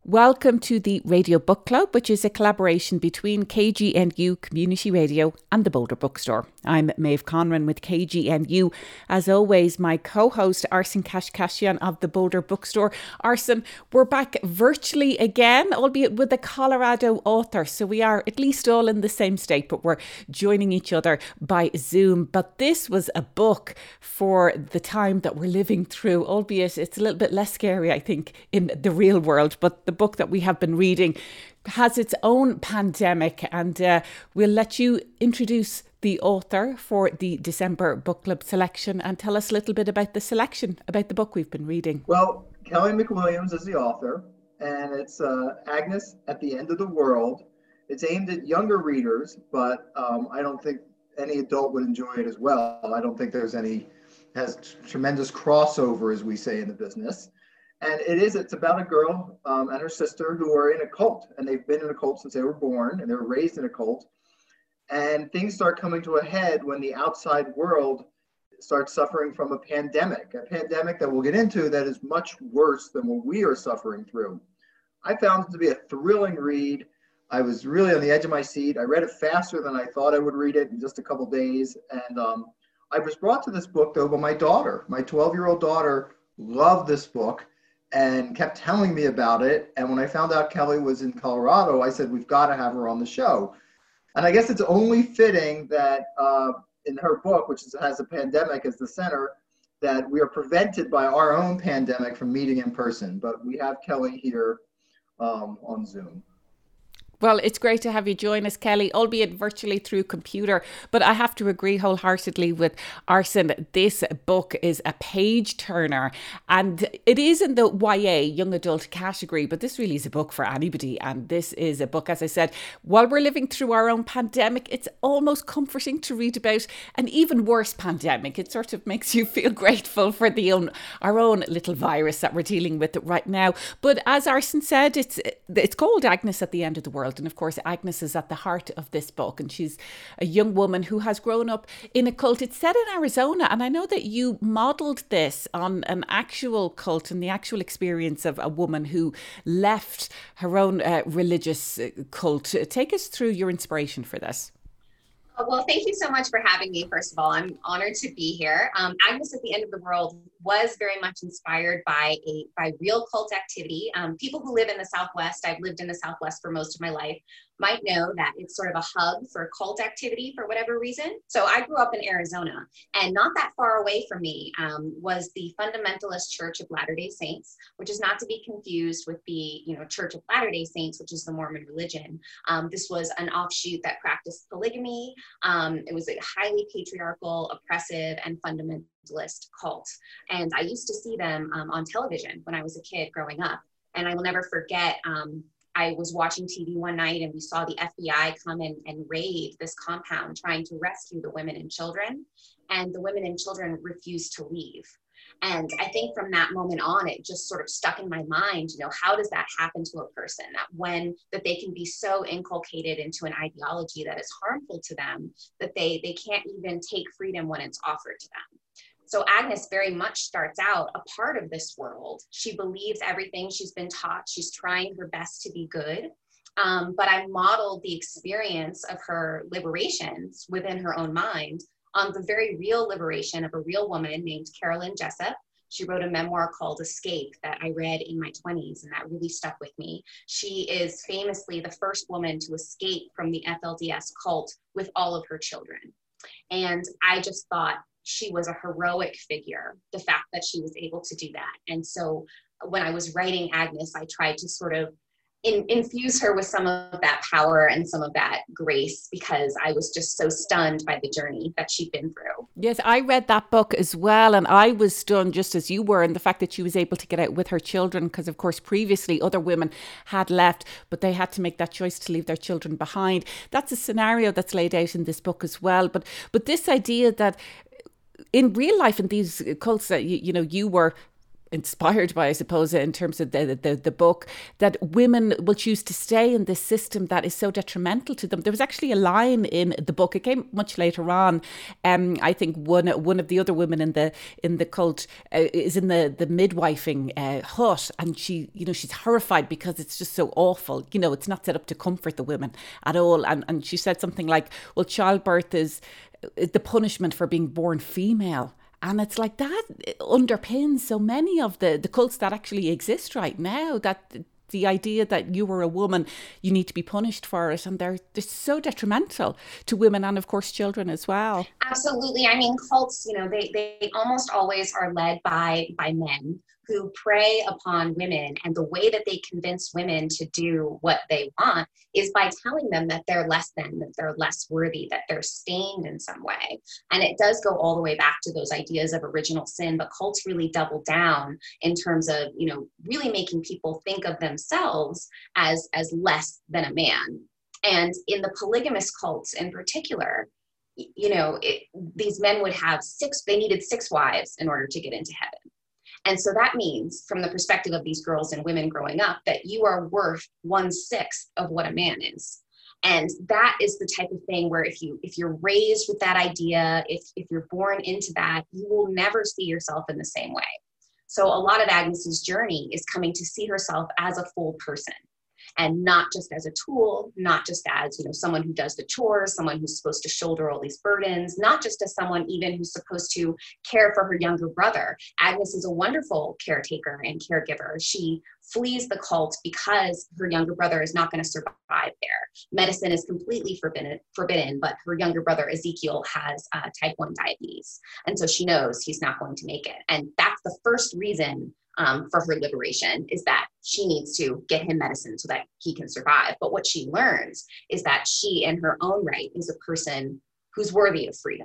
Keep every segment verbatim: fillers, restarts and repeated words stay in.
Welcome to the Radio Book Club, which is a collaboration between K G N U Community Radio and the Boulder Bookstore. I'm Maeve Conran with K G N U. As always, my co-host Arsen Kashkashian of the Boulder Bookstore. Arsen, we're back virtually again, albeit with a Colorado author. So we are at least all in the same state, but we're joining each other by Zoom. But this was a book for the time that we're living through, albeit it's a little bit less scary, I think, in the real world. But the book that we have been reading has its own pandemic, and uh, we'll let you introduce the author for the December Book Club selection and tell us a little bit about the selection, about the book we've been reading. Well, Kelly McWilliams is the author, and it's uh, Agnes at the End of the World. It's aimed at younger readers, but um, I don't think any adult would enjoy it as well. I don't think there's any, has t- tremendous crossover, as we say in the business. And it is, it's about a girl um, and her sister who are in a cult, and they've been in a cult since they were born, and they were raised in a cult. And things start coming to a head when the outside world starts suffering from a pandemic, a pandemic that we'll get into that is much worse than what we are suffering through. I found it to be a thrilling read. I was really on the edge of my seat. I read it faster than I thought I would read it in just a couple days. And um, I was brought to this book, though, by my daughter. My twelve-year-old daughter loved this book and kept telling me about it. And when I found out Kelly was in Colorado, I said, we've got to have her on the show. And I guess it's only fitting that uh, in her book, which is, has a pandemic as the center, that we are prevented by our own pandemic from meeting in person. But we have Kelly here um, on Zoom. Well, it's great to have you join us, Kelly, albeit virtually through computer. But I have to agree wholeheartedly with Arsen. This book is a page turner, and it is in the Y A, young adult category, but this really is a book for anybody. And this is a book, as I said, while we're living through our own pandemic, it's almost comforting to read about an even worse pandemic. It sort of makes you feel grateful for the own, our own little virus that we're dealing with right now. But as Arsen said, it's it's called Agnes at the End of the World. And of course, Agnes is at the heart of this book, and she's a young woman who has grown up in a cult. It's set in Arizona, and I know that you modelled this on an actual cult and the actual experience of a woman who left her own uh, religious cult. Take us through your inspiration for this. Well, thank you so much for having me. First of all, I'm honored to be here. Um, Agnes at the End of the World was very much inspired by a by real cult activity. Um, people who live in the Southwest, I've lived in the Southwest for most of my life, might know that it's sort of a hub for cult activity for whatever reason. So I grew up in Arizona, and not that far away from me um, was the Fundamentalist Church of Latter-day Saints, which is not to be confused with the you know Church of Latter-day Saints, which is the Mormon religion. Um, this was an offshoot that practiced polygamy. Um, it was a highly patriarchal, oppressive, and fundamentalist cult. And I used to see them um, on television when I was a kid growing up. And I will never forget, um, I was watching T V one night and we saw the F B I come in and raid this compound trying to rescue the women and children. And the women and children refused to leave. And I think from that moment on, it just sort of stuck in my mind, you know, how does that happen to a person? That when, that they can be so inculcated into an ideology that is harmful to them, that they, they can't even take freedom when it's offered to them. So Agnes very much starts out a part of this world. She believes everything she's been taught. She's trying her best to be good. Um, but I modeled the experience of her liberations within her own mind on the very real liberation of a real woman named Carolyn Jessup. She wrote a memoir called Escape that I read in my twenties, and that really stuck with me. She is famously the first woman to escape from the F L D S cult with all of her children. And I just thought she was a heroic figure, the fact that she was able to do that. And so when I was writing Agnes, I tried to sort of In, infuse her with some of that power and some of that grace, because I was just so stunned by the journey that she'd been through. Yes, I read that book as well, and I was stunned just as you were, and the fact that she was able to get out with her children, because of course previously other women had left, but they had to make that choice to leave their children behind. That's a scenario that's laid out in this book as well. But but this idea that in real life, in these cults that you, you know you were inspired by, I suppose, in terms of the, the the book, that women will choose to stay in this system that is so detrimental to them. There was actually a line in the book. It came much later on. Um, I think one one of the other women in the in the cult uh, is in the the midwifing uh, hut, and she, you know, she's horrified because it's just so awful. You know, it's not set up to comfort the women at all. And and she said something like, "Well, childbirth is, is the punishment for being born female." And it's like that underpins so many of the, the cults that actually exist right now, that the idea that you were a woman, you need to be punished for it. And they're, they're so detrimental to women and, of course, children as well. Absolutely. I mean, cults, you know, they, they almost always are led by, by men who prey upon women. And the way that they convince women to do what they want is by telling them that they're less than, that they're less worthy, that they're stained in some way. And it does go all the way back to those ideas of original sin, but cults really double down in terms of, you know, really making people think of themselves as, as less than a man. And in the polygamous cults in particular, you know, it, these men would have six, they needed six wives in order to get into heaven. And so that means, from the perspective of these girls and women growing up, that you are worth one-sixth of what a man is. And that is the type of thing where if, you, if you're raised with that idea, if, if you're born into that, you will never see yourself in the same way. So a lot of Agnes's journey is coming to see herself as a full person, and not just as a tool, not just as, you know, someone who does the chores, someone who's supposed to shoulder all these burdens, not just as someone even who's supposed to care for her younger brother. Agnes is a wonderful caretaker and caregiver. She flees the cult because her younger brother is not going to survive there. Medicine is completely forbidden, forbidden, but her younger brother Ezekiel has uh, type one diabetes. And so she knows he's not going to make it. And that's the first reason Um, for her liberation, is that she needs to get him medicine so that he can survive. But what she learns is that she, in her own right, is a person who's worthy of freedom.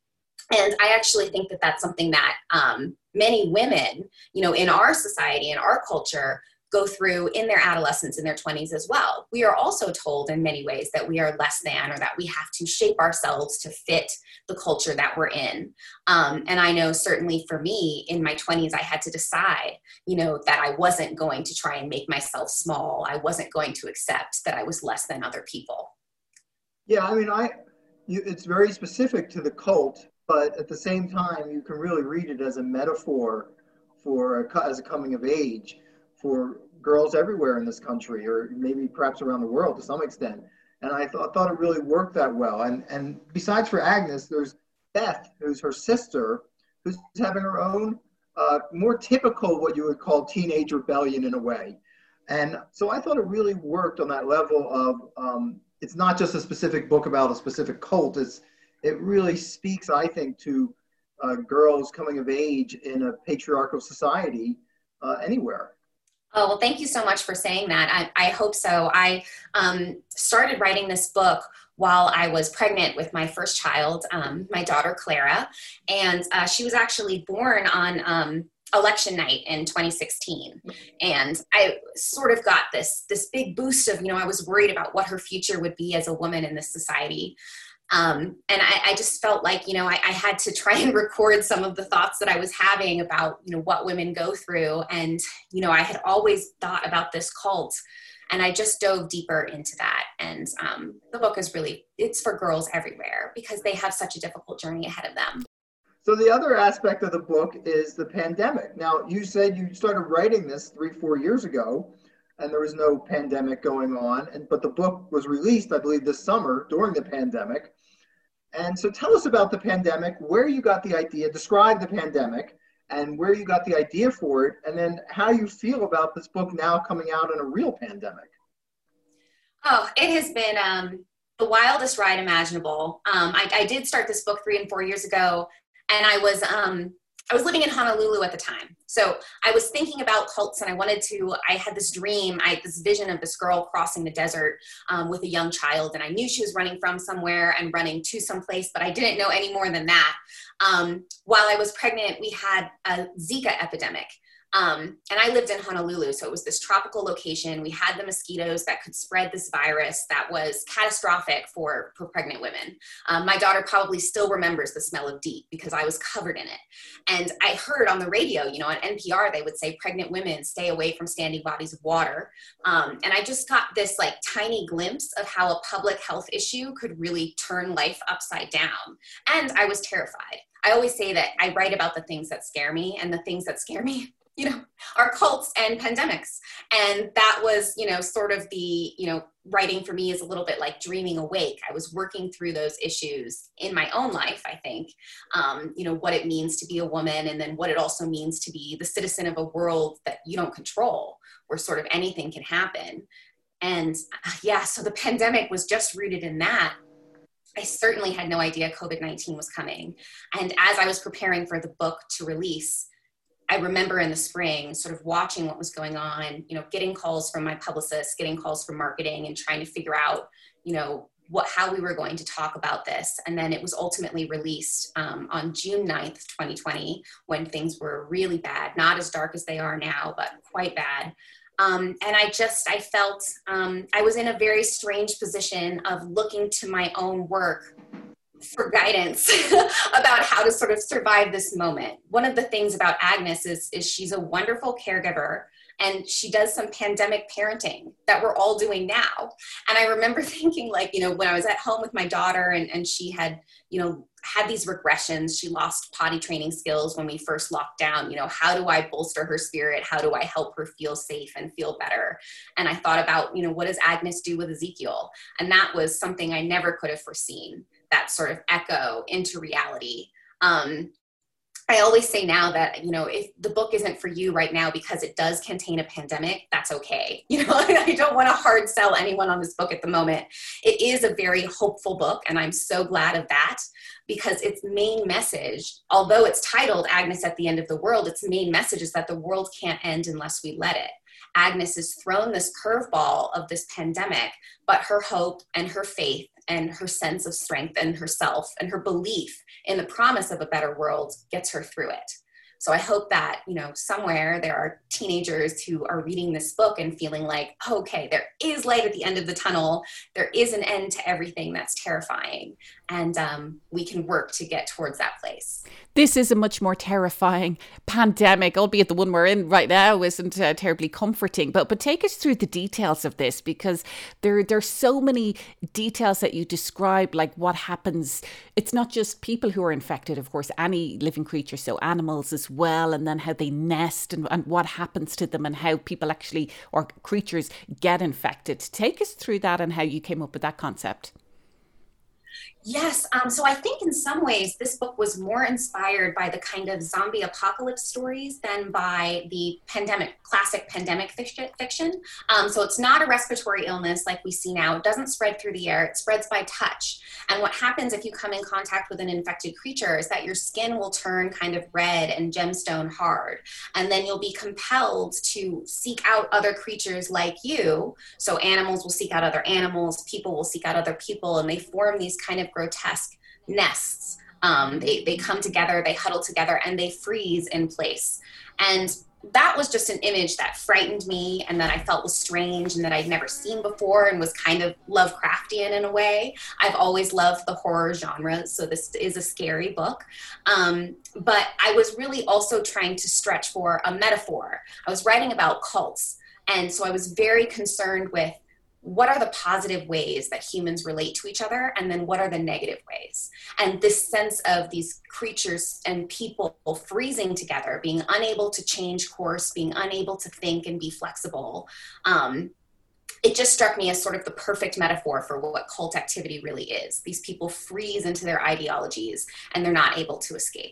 And I actually think that that's something that um, many women, you know, in our society, in our culture, go through in their adolescence, in their twenties as well. We are also told in many ways that we are less than, or that we have to shape ourselves to fit the culture that we're in. Um, and I know certainly for me in my twenties, I had to decide, you know, that I wasn't going to try and make myself small. I wasn't going to accept that I was less than other people. Yeah, I mean, I you, it's very specific to the cult, but at the same time, you can really read it as a metaphor for a, as a coming of age for girls everywhere in this country, or maybe perhaps around the world to some extent. And I th- thought it really worked that well. And and besides for Agnes, there's Beth, who's her sister, who's having her own uh, more typical, what you would call teenage rebellion in a way. And so I thought it really worked on that level of, um, it's not just a specific book about a specific cult. It's, it really speaks, I think, to uh, girls coming of age in a patriarchal society uh, anywhere. Oh, well, thank you so much for saying that. I, I hope so. I um, started writing this book while I was pregnant with my first child, um, my daughter, Clara, and uh, she was actually born on um, election night in twenty sixteen. And I sort of got this, this big boost of, you know, I was worried about what her future would be as a woman in this society. Um, and I, I just felt like, you know, I, I had to try and record some of the thoughts that I was having about, you know, what women go through. And, you know, I had always thought about this cult, and I just dove deeper into that. And um, the book is really, it's for girls everywhere because they have such a difficult journey ahead of them. So the other aspect of the book is the pandemic. Now, you said you started writing this three, four years ago, and there was no pandemic going on. And but the book was released, I believe, this summer during the pandemic. And so tell us about the pandemic, where you got the idea, describe the pandemic, and where you got the idea for it, and then how you feel about this book now coming out in a real pandemic. Oh, it has been um, the wildest ride imaginable. Um, I, I did start this book three and four years ago, and I was um, I was living in Honolulu at the time. So I was thinking about cults, and I wanted to, I had this dream, I had this vision of this girl crossing the desert um, with a young child. And I knew she was running from somewhere and running to someplace, but I didn't know any more than that. Um, while I was pregnant, we had a Zika epidemic. Um, and I lived in Honolulu, so it was this tropical location. We had the mosquitoes that could spread this virus that was catastrophic for, for pregnant women. Um, my daughter probably still remembers the smell of DEET because I was covered in it. And I heard on the radio, you know, on N P R, they would say pregnant women stay away from standing bodies of water. Um, and I just got this like tiny glimpse of how a public health issue could really turn life upside down. And I was terrified. I always say that I write about the things that scare me, and the things that scare me, you know, are cults and pandemics. And that was, you know, sort of the, you know, writing for me is a little bit like dreaming awake. I was working through those issues in my own life, I think, um, you know, what it means to be a woman, and then what it also means to be the citizen of a world that you don't control, where sort of anything can happen. And yeah, so the pandemic was just rooted in that. I certainly had no idea COVID nineteen was coming. And as I was preparing for the book to release, I remember in the spring sort of watching what was going on, you know, getting calls from my publicist, getting calls from marketing, and trying to figure out, you know, what, how we were going to talk about this. And then it was ultimately released um, on June ninth, twenty twenty, when things were really bad, not as dark as they are now, but quite bad. Um, and I just, I felt um, I was in a very strange position of looking to my own work for guidance about how to sort of survive this moment. One of the things about Agnes is, is she's a wonderful caregiver, and she does some pandemic parenting that we're all doing now. And I remember thinking, like, you know, when I was at home with my daughter and, and she had, you know, had these regressions, she lost potty training skills when we first locked down, you know, how do I bolster her spirit? How do I help her feel safe and feel better? And I thought about, you know, what does Agnes do with Ezekiel? And that was something I never could have foreseen, that sort of echo into reality. Um, I always say now that, you know, if the book isn't for you right now because it does contain a pandemic, that's okay. You know, I don't want to hard sell anyone on this book at the moment. It is a very hopeful book, and I'm so glad of that, because its main message, although it's titled Agnes at the End of the World, its main message is that the world can't end unless we let it. Agnes has thrown this curveball of this pandemic, but her hope and her faith and her sense of strength and herself and her belief in the promise of a better world gets her through it. So I hope that, you know, somewhere there are teenagers who are reading this book and feeling like, okay, there is light at the end of the tunnel. There is an end to everything that's terrifying. And um, we can work to get towards that place. This is a much more terrifying pandemic, albeit the one we're in right now isn't uh, terribly comforting. But but take us through the details of this, because there there's so many details that you describe, like what happens. It's not just people who are infected, of course, any living creature, so animals as well, and then how they nest and, and what happens to them and how people actually, or creatures, get infected. Take us through that and how you came up with that concept. Yes. Um, so I think in some ways this book was more inspired by the kind of zombie apocalypse stories than by the pandemic, classic pandemic fiction. Um, so it's not a respiratory illness like we see now. It doesn't spread through the air. It spreads by touch. And what happens if you come in contact with an infected creature is that your skin will turn kind of red and gemstone hard. And then you'll be compelled to seek out other creatures like you. So animals will seek out other animals, people will seek out other people, and they form these kind of grotesque nests. Um, they, they come together, they huddle together, and they freeze in place. And that was just an image that frightened me and that I felt was strange and that I'd never seen before and was kind of Lovecraftian in a way. I've always loved the horror genre, so this is a scary book. Um, but I was really also trying to stretch for a metaphor. I was writing about cults, and so I was very concerned with what are the positive ways that humans relate to each other, and then what are the negative ways? And this sense of these creatures and people freezing together, being unable to change course, being unable to think and be flexible. Um, it just struck me as sort of the perfect metaphor for what cult activity really is. These people freeze into their ideologies and they're not able to escape.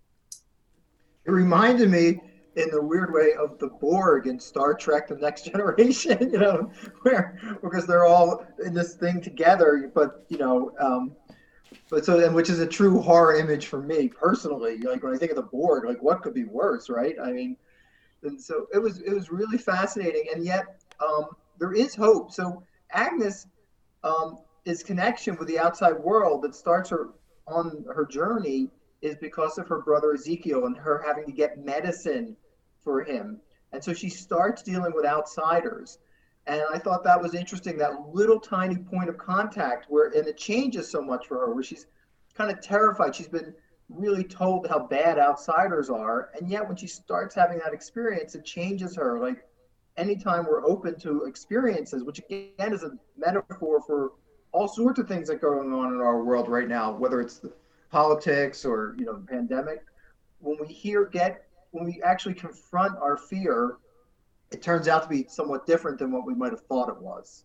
It reminded me in the weird way of the Borg in Star Trek: The Next Generation, you know, where because they're all in this thing together, but you know, um, but so and which is a true horror image for me personally. Like when I think of the Borg, like what could be worse, right? I mean, and so it was it was really fascinating, and yet um, there is hope. So Agnes um, is connection with the outside world that starts her on her journey is because of her brother Ezekiel and her having to get medicine for him. And so she starts dealing with outsiders. And I thought that was interesting, that little tiny point of contact where, and it changes so much for her, where she's kind of terrified. She's been really told how bad outsiders are. And yet when she starts having that experience, it changes her. Like anytime we're open to experiences, which again is a metaphor for all sorts of things that are going on in our world right now, whether it's the politics or, you know, the pandemic, when we hear, get, when we actually confront our fear, it turns out to be somewhat different than what we might have thought it was.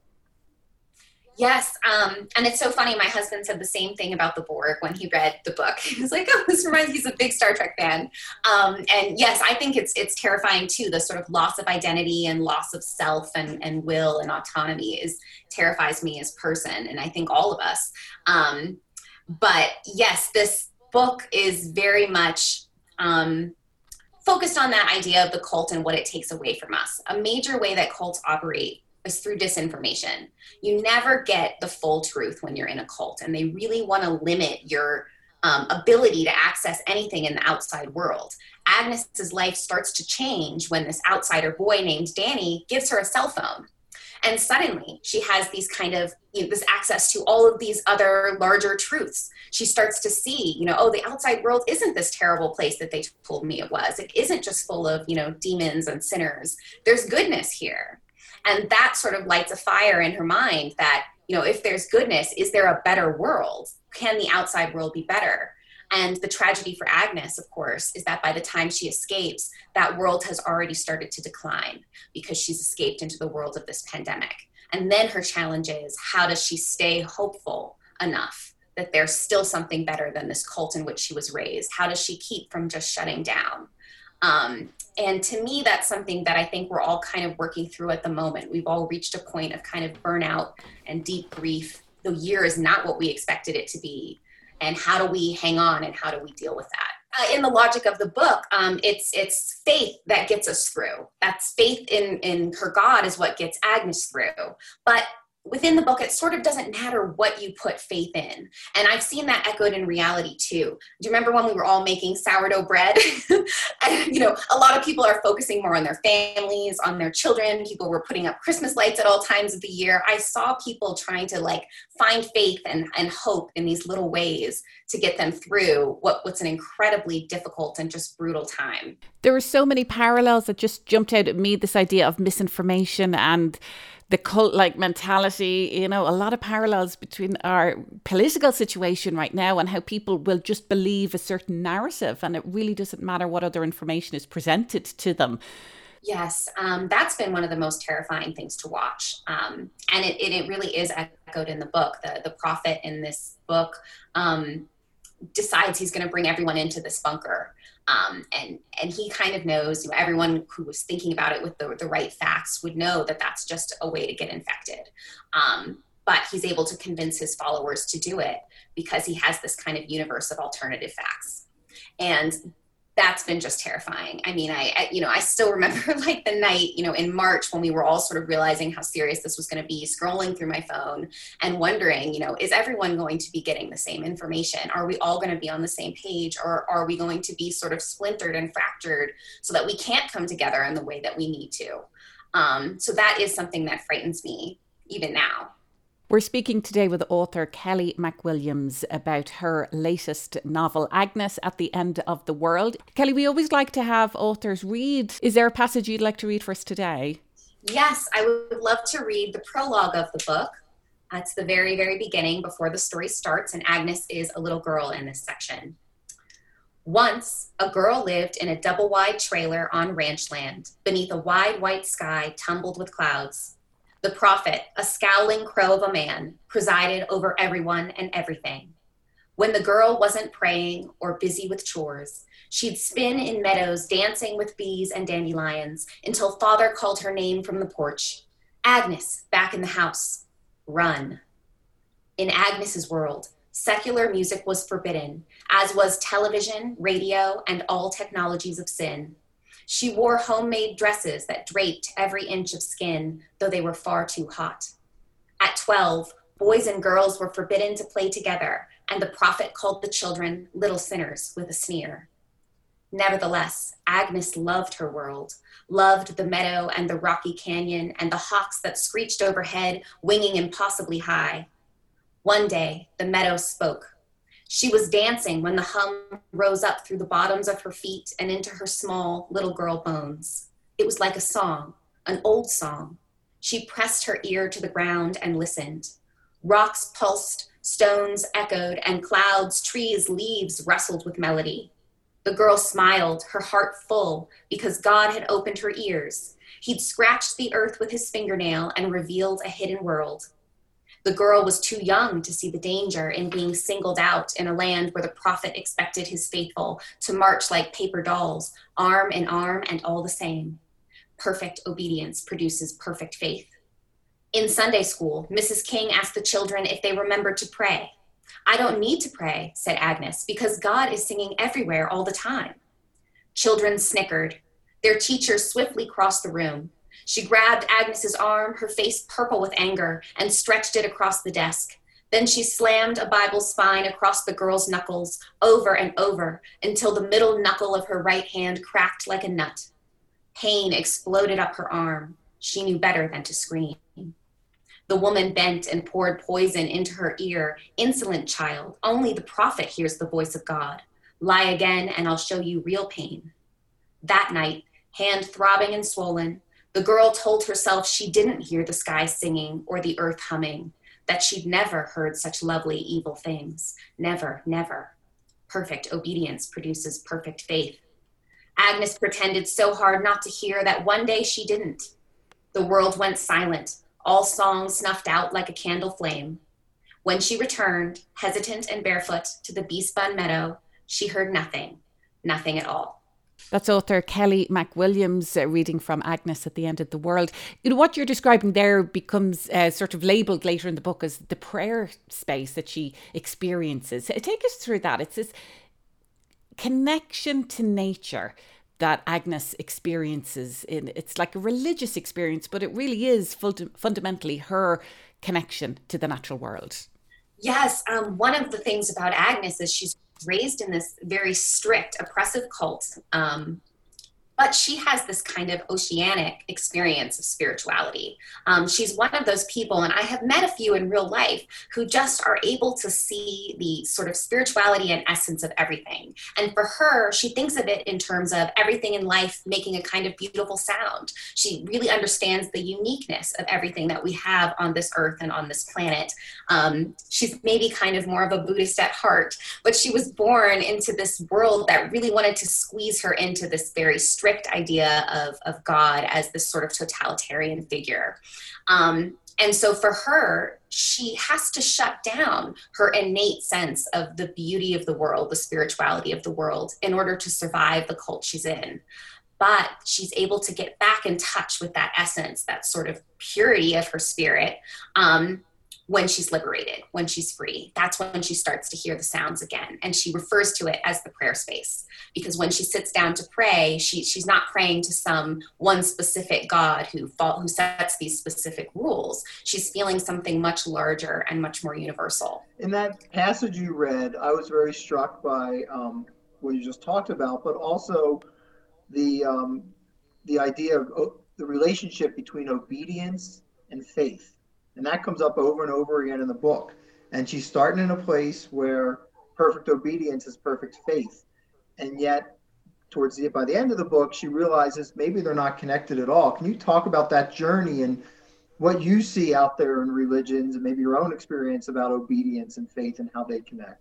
Yes, um, and it's so funny. My husband said the same thing about the Borg when he read the book. He was like, "Oh, this reminds me." He's a big Star Trek fan, um, and yes, I think it's it's terrifying too. The sort of loss of identity and loss of self and and will and autonomy is terrifies me as a person, and I think all of us. Um, but yes, this book is very much um, focused on that idea of the cult and what it takes away from us. A major way that cults operate is through disinformation. You never get the full truth when you're in a cult, and they really want to limit your um, ability to access anything in the outside world. Agnes's life starts to change when this outsider boy named Danny gives her a cell phone. And suddenly she has these kind of, you know, this access to all of these other larger truths. She starts to see, you know, oh, the outside world isn't this terrible place that they told me it was. It isn't just full of, you know, demons and sinners. There's goodness here. And that sort of lights a fire in her mind that, you know, if there's goodness, is there a better world? Can the outside world be better? And the tragedy for Agnes, of course, is that by the time she escapes, that world has already started to decline because she's escaped into the world of this pandemic. And then her challenge is, how does she stay hopeful enough that there's still something better than this cult in which she was raised? How does she keep from just shutting down? Um, and to me, that's something that I think we're all kind of working through at the moment. We've all reached a point of kind of burnout and deep grief. The year is not what we expected it to be. And how do we hang on and how do we deal with that? Uh, in the logic of the book, um, it's it's faith that gets us through. That's faith in, in her God is what gets Agnes through. But within the book, it sort of doesn't matter what you put faith in. And I've seen that echoed in reality too. Do you remember when we were all making sourdough bread? And, you know, a lot of people are focusing more on their families, on their children. People were putting up Christmas lights at all times of the year. I saw people trying to like find faith and, and hope in these little ways to get them through what, what's an incredibly difficult and just brutal time. There were so many parallels that just jumped out at me, this idea of misinformation and the cult-like mentality, you know, a lot of parallels between our political situation right now and how people will just believe a certain narrative, and it really doesn't matter what other information is presented to them. Yes, um, that's been one of the most terrifying things to watch. Um, and it, it, it really is echoed in the book. The, the prophet in this book um, decides he's going to bring everyone into this bunker. Um, and, and he kind of knows, you know, everyone who was thinking about it with the, the right facts would know that that's just a way to get infected. Um, but he's able to convince his followers to do it because he has this kind of universe of alternative facts. And that's been just terrifying. I mean, I, I, you know, I still remember like the night, you know, in March when we were all sort of realizing how serious this was going to be, scrolling through my phone and wondering, you know, is everyone going to be getting the same information? Are we all going to be on the same page, or are we going to be sort of splintered and fractured so that we can't come together in the way that we need to? Um, so that is something that frightens me even now. We're speaking today with author Kelly McWilliams about her latest novel, Agnes at the End of the World. Kelly, we always like to have authors read. Is there a passage you'd like to read for us today? Yes, I would love to read the prologue of the book. It's the very, very beginning before the story starts, and Agnes is a little girl in this section. Once, a girl lived in a double-wide trailer on ranch land beneath a wide white sky tumbled with clouds. The prophet, a scowling crow of a man, presided over everyone and everything. When the girl wasn't praying or busy with chores, she'd spin in meadows dancing with bees and dandelions until father called her name from the porch. Agnes, back in the house. Run. In Agnes's world, secular music was forbidden, as was television, radio, and all technologies of sin. She wore homemade dresses that draped every inch of skin, though they were far too hot. At twelve, boys and girls were forbidden to play together, and the prophet called the children little sinners with a sneer. Nevertheless, Agnes loved her world, loved the meadow and the rocky canyon and the hawks that screeched overhead, winging impossibly high. One day, the meadow spoke. She was dancing when the hum rose up through the bottoms of her feet and into her small little girl bones. It was like a song, an old song. She pressed her ear to the ground and listened. Rocks pulsed, stones echoed, and clouds, trees, leaves rustled with melody. The girl smiled, her heart full, because God had opened her ears. He'd scratched the earth with his fingernail and revealed a hidden world. The girl was too young to see the danger in being singled out in a land where the prophet expected his faithful to march like paper dolls, arm in arm and all the same. Perfect obedience produces perfect faith. In Sunday school, Missus King asked the children if they remembered to pray. I don't need to pray, said Agnes, because God is singing everywhere all the time. Children snickered. Their teacher swiftly crossed the room. She grabbed Agnes's arm, her face purple with anger, and stretched it across the desk. Then she slammed a Bible spine across the girl's knuckles over and over until the middle knuckle of her right hand cracked like a nut. Pain exploded up her arm. She knew better than to scream. The woman bent and poured poison into her ear. Insolent child, only the prophet hears the voice of God. Lie again and I'll show you real pain. That night, hand throbbing and swollen, the girl told herself she didn't hear the sky singing or the earth humming, that she'd never heard such lovely evil things. Never, never. Perfect obedience produces perfect faith. Agnes pretended so hard not to hear that one day she didn't. The world went silent. All songs snuffed out like a candle flame. When she returned, hesitant and barefoot, to the bee-spun meadow, she heard nothing, nothing at all. That's author Kelly McWilliams uh, reading from Agnes at the End of the World. You know, what you're describing there becomes uh, sort of labelled later in the book as the prayer space that she experiences. Take us through that. It's this connection to nature that Agnes experiences. In it's like a religious experience, but it really is fun- fundamentally her connection to the natural world. Yes, um, one of the things about Agnes is she's raised in this very strict, oppressive cult, um, but she has this kind of oceanic experience of spirituality. Um, she's one of those people, and I have met a few in real life, who just are able to see the sort of spirituality and essence of everything. And for her, she thinks of it in terms of everything in life making a kind of beautiful sound. She really understands the uniqueness of everything that we have on this earth and on this planet. Um, she's maybe kind of more of a Buddhist at heart, but she was born into this world that really wanted to squeeze her into this very strict strict idea of, of God as this sort of totalitarian figure. Um, and so for her, she has to shut down her innate sense of the beauty of the world, the spirituality of the world, in order to survive the cult she's in. But she's able to get back in touch with that essence, that sort of purity of her spirit, um, when she's liberated, when she's free. That's when she starts to hear the sounds again. And she refers to it as the prayer space, because when she sits down to pray, she, she's not praying to some one specific God who, fall, who sets these specific rules. She's feeling something much larger and much more universal. In that passage you read, I was very struck by um, what you just talked about, but also the, um, the idea of oh, the relationship between obedience and faith. And that comes up over and over again in the book. And she's starting in a place where perfect obedience is perfect faith. And yet, towards the by the end of the book, she realizes maybe they're not connected at all. Can you talk about that journey and what you see out there in religions and maybe your own experience about obedience and faith and how they connect?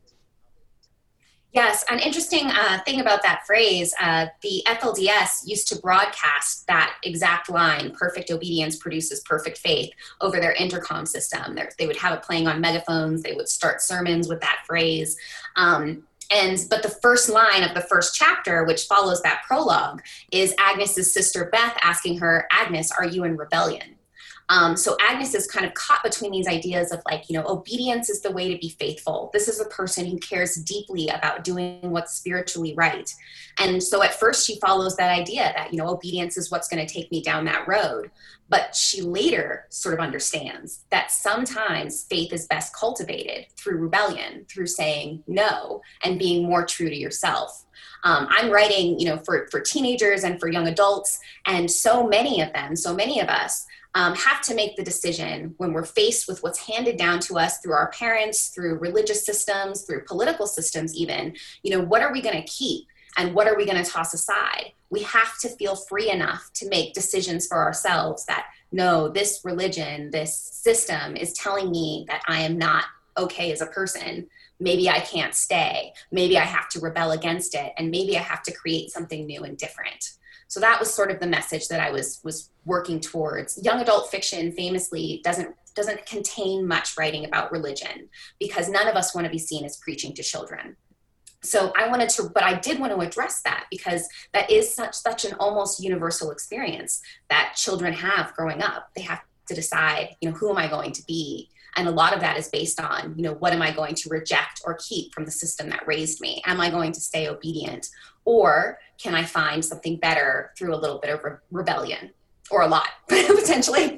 Yes, an interesting uh, thing about that phrase, uh, the F L D S used to broadcast that exact line, perfect obedience produces perfect faith, over their intercom system. They're, they would have it playing on megaphones. They would start sermons with that phrase. Um, and but the first line of the first chapter, which follows that prologue, is Agnes's sister Beth asking her, Agnes, are you in rebellion? Um, so Agnes is kind of caught between these ideas of like, you know, obedience is the way to be faithful. This is a person who cares deeply about doing what's spiritually right. And so at first she follows that idea that, you know, obedience is what's going to take me down that road. But she later sort of understands that sometimes faith is best cultivated through rebellion, through saying no and being more true to yourself. Um, I'm writing, you know, for, for teenagers and for young adults, and so many of them, so many of us um, have to make the decision when we're faced with what's handed down to us through our parents, through religious systems, through political systems even, you know, what are we going to keep and what are we going to toss aside? We have to feel free enough to make decisions for ourselves that, no, this religion, this system is telling me that I am not okay as a person. Maybe I can't stay. Maybe I have to rebel against it. And maybe I have to create something new and different. So that was sort of the message that I was was working towards. Young adult fiction famously doesn't doesn't contain much writing about religion because none of us want to be seen as preaching to children. So I wanted to, but I did want to address that because that is such such an almost universal experience that children have growing up. They have to decide, you know, who am I going to be? And a lot of that is based on, you know, what am I going to reject or keep from the system that raised me? Am I going to stay obedient? Or can I find something better through a little bit of re- rebellion or a lot, potentially?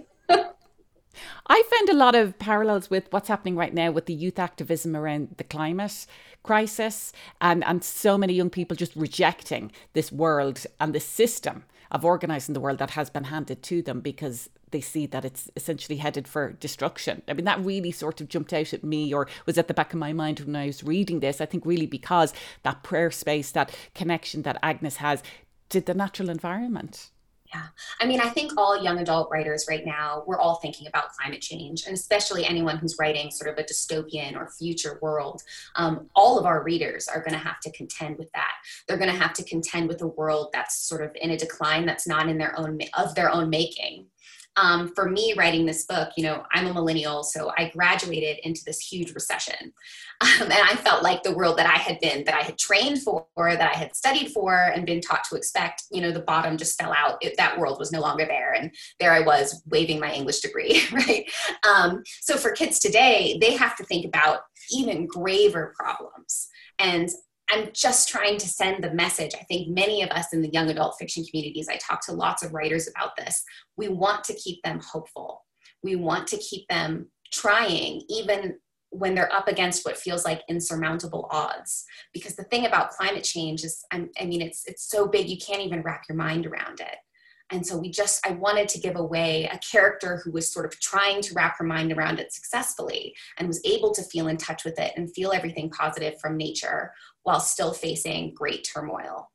I found a lot of parallels with what's happening right now with the youth activism around the climate crisis and, and so many young people just rejecting this world and the system of organising the world that has been handed to them because they see that it's essentially headed for destruction. I mean, that really sort of jumped out at me or was at the back of my mind when I was reading this. I think really because that prayer space, that connection that Agnes has to the natural environment. Yeah. I mean, I think all young adult writers right now, we're all thinking about climate change, and especially anyone who's writing sort of a dystopian or future world. Um, all of our readers are going to have to contend with that. They're going to have to contend with a world that's sort of in a decline, that's not in their own, of their own making. Um, for me, writing this book, you know, I'm a millennial, so I graduated into this huge recession. Um, and I felt like the world that I had been, that I had trained for, that I had studied for and been taught to expect, you know, the bottom just fell out. It, that world was no longer there. And there I was waving my English degree, right? Um, so for kids today, they have to think about even graver problems. And I'm just trying to send the message. I think many of us in the young adult fiction communities, I talk to lots of writers about this. We want to keep them hopeful. We want to keep them trying, even when they're up against what feels like insurmountable odds. Because the thing about climate change is, I mean, it's it's so big, you can't even wrap your mind around it. And so we just, I wanted to give away a character who was sort of trying to wrap her mind around it successfully and was able to feel in touch with it and feel everything positive from nature while still facing great turmoil.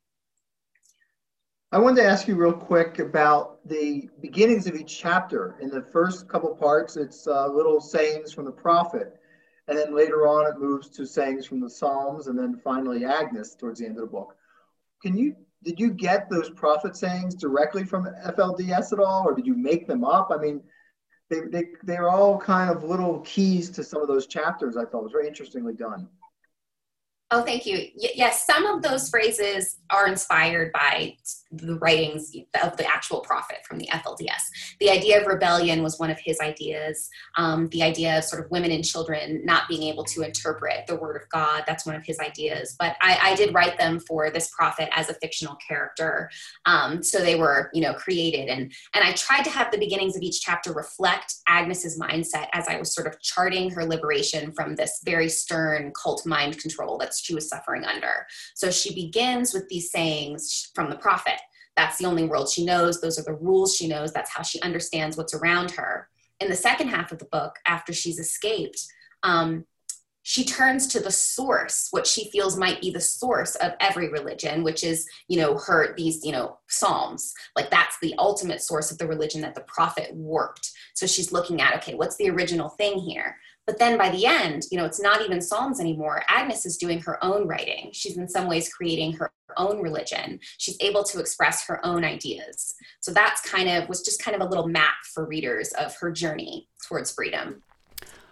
I wanted to ask you real quick about the beginnings of each chapter. In the first couple parts, it's uh, little sayings from the prophet. And then later on, it moves to sayings from the Psalms, and then finally Agnes towards the end of the book. Can you Did you get those prophet sayings directly from F L D S at all, or did you make them up? I mean, they, they, they're all kind of little keys to some of those chapters. I thought it was very interestingly done. Oh, thank you. Y- yes, some of those phrases are inspired by the writings of the actual prophet from the F L D S. The idea of rebellion was one of his ideas. Um, the idea of sort of women and children not being able to interpret the word of God, that's one of his ideas. But I, I did write them for this prophet as a fictional character. Um, so they were, you know, created. And, and I tried to have the beginnings of each chapter reflect Agnes's mindset as I was sort of charting her liberation from this very stern cult mind control that she was suffering under. So she begins with these sayings from the prophet. That's the only world she knows. Those are the rules she knows. That's how she understands what's around her. In the second half of the book, after she's escaped, um, she turns to the source, what she feels might be the source of every religion, which is, you know, her, these, you know, Psalms. Like that's the ultimate source of the religion that the prophet warped. So she's looking at, okay, what's the original thing here? But then by the end, you know, it's not even Psalms anymore. Agnes is doing her own writing. She's in some ways creating her own religion. She's able to express her own ideas. So that's kind of, was just kind of a little map for readers of her journey towards freedom.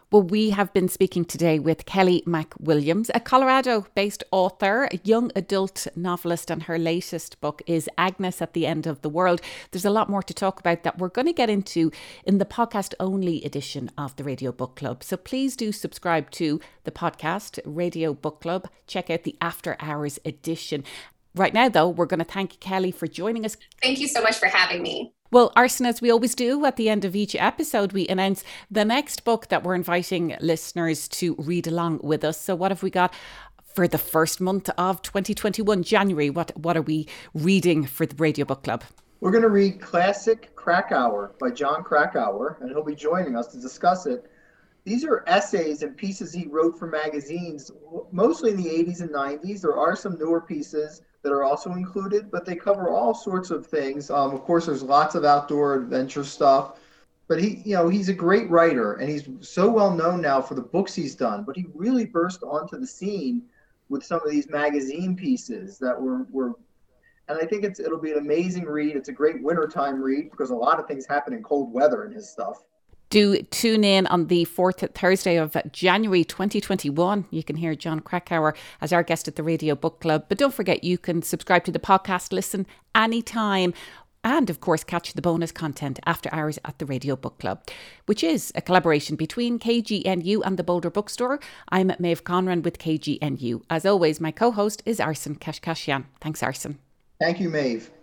Well, we have been speaking today with Kelly McWilliams, a Colorado-based author, a young adult novelist, and her latest book is Agnes at the End of the World. There's a lot more to talk about that we're going to get into in the podcast-only edition of the Radio Book Club. So please do subscribe to the podcast, Radio Book Club. Check out the After Hours edition. Right now, though, we're going to thank Kelly for joining us. Thank you so much for having me. Well, Arson, as we always do at the end of each episode, we announce the next book that we're inviting listeners to read along with us. So what have we got for the first month of twenty twenty-one, January? What what are we reading for the Radio Book Club? We're going to read Classic Krakauer by Jon Krakauer, and he'll be joining us to discuss it. These are essays and pieces he wrote for magazines, mostly in the eighties and nineties. There are some newer pieces that are also included, but they cover all sorts of things. Um, of course, there's lots of outdoor adventure stuff, but he, you know, he's a great writer, and he's so well known now for the books he's done. But he really burst onto the scene with some of these magazine pieces that were were, and I think it's it'll be an amazing read. It's a great wintertime read because a lot of things happen in cold weather in his stuff. Do tune in on the fourth Thursday of January twenty twenty-one. You can hear Jon Krakauer as our guest at the Radio Book Club. But don't forget, you can subscribe to the podcast, listen anytime, and of course catch the bonus content after hours at the Radio Book Club, which is a collaboration between K G N U and the Boulder Bookstore. I'm Maeve Conran with K G N U. As always, my co-host is Arson Kashkashian. Thanks, Arson. Thank you, Maeve.